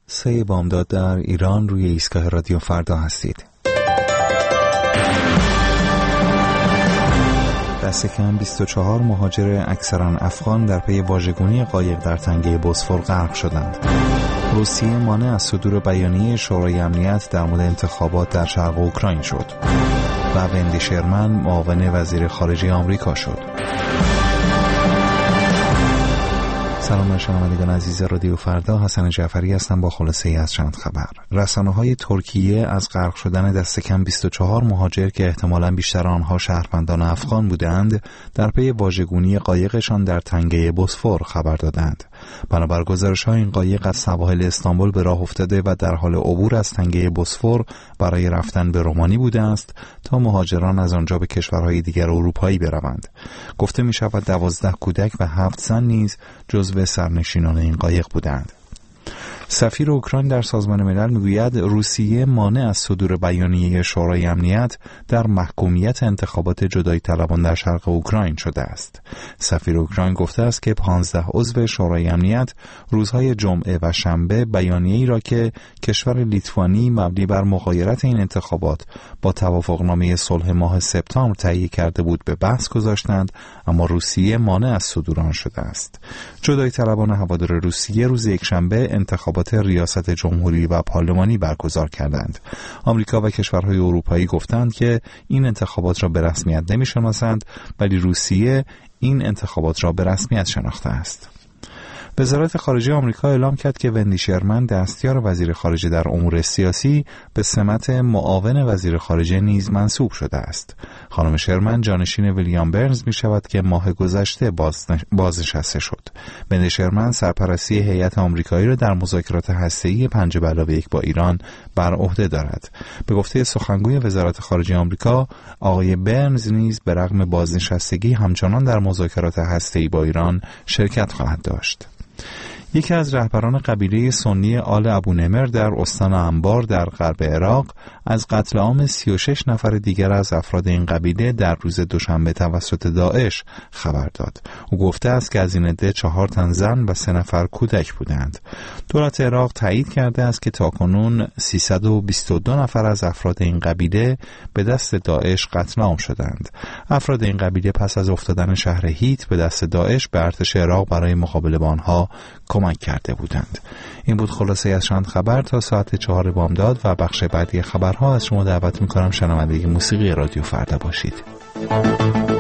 3 بامداد در ایران روی ایستگاه رادیو فردا هستید. دست کم 24 مهاجر اکثرا افغان در پی واژگونی قایق در تنگه بوسفور غرق شدند. روسیه مانع از صدور بیانیه شورای امنیت در مورد انتخابات در شرق اوکراین شد و وندی شرمن معاون وزیر خارجه آمریکا شد. سلام شنوندگان عزیز رادیو فردا، حسن جعفری هستم با خلاصه ای از چند خبر. رسانه‌های ترکیه از غرق شدن دست کم 24 مهاجر که احتمالاً بیشتر آنها شهروندان افغان بودند در پی واژگونی قایقشان در تنگه بوسفور خبر دادند. بنابر گزارش‌ها این قایق از سواحل استانبول به راه افتاده و در حال عبور از تنگه بوسفور برای رفتن به رومانی بوده است تا مهاجران از آنجا به کشورهای دیگر اروپایی بروند. گفته می‌شود 12 کودک و 7 زن نیز جزو سرنشینان این قایق بودند. سفیر اوکراین در سازمان ملل میگوید روسیه مانع از صدور بیانیه شورای امنیت در محکومیت انتخابات جدایی طلبان در شرق اوکراین شده است. سفیر اوکراین گفته است که 15 عضو شورای امنیت روزهای جمعه و شنبه بیانیه‌ای را که کشور لیتوانی مبنی بر مغایرت این انتخابات با توافقنامه صلح ماه سپتامبر تهیه کرده بود به بحث گذاشتند، اما روسیه مانع از صدور آن شده است. جدایی طلبان هوادار روسیه روز یکشنبه انتخابات ریاست جمهوری و پارلمانی برگزار کردند. آمریکا و کشورهای اروپایی گفتند که این انتخابات را به رسمیت نمی‌شناسند، ولی روسیه این انتخابات را به رسمیت شناخته است. وزارت خارجه آمریکا اعلام کرد که وندی شرمن دستیار وزیر خارجه در امور سیاسی به سمت معاون وزیر خارجه نیز منصوب شده است. خانم شرمن جانشین ویلیام برنز می شود که ماه گذشته بازنشسته شد. وندی شرمن سرپرستی هیئت آمریکایی را در مذاکرات هسته‌ای 5+1 با ایران بر عهده دارد. به گفته سخنگوی وزارت خارجه آمریکا، آقای برنز نیز به رغم بازنشستگی همچنان در مذاکرات هسته‌ای با ایران شرکت خواهد داشت. یکی از رهبران قبیله سنی آل ابونمر در استان انبار در غرب عراق از قتل عام 36 نفر دیگر از افراد این قبیله در روز دوشنبه توسط داعش خبر داد. او گفته است که از این عده 4 تن زن و 3 نفر کودک بودند. دولت عراق تایید کرده است که تاکنون 322 نفر از افراد این قبیله به دست داعش قتل عام شدند. افراد این قبیله پس از افتادن شهر هیت به دست داعش به ارتش عراق برای مقابله با آنها کمک کرده بودند. این بود خلاصه از چند خبر. تا ساعت 4 بامداد و بخش بعدی خبرها از شما دعوت می‌کنم شنونده موسیقی رادیو فردا باشید.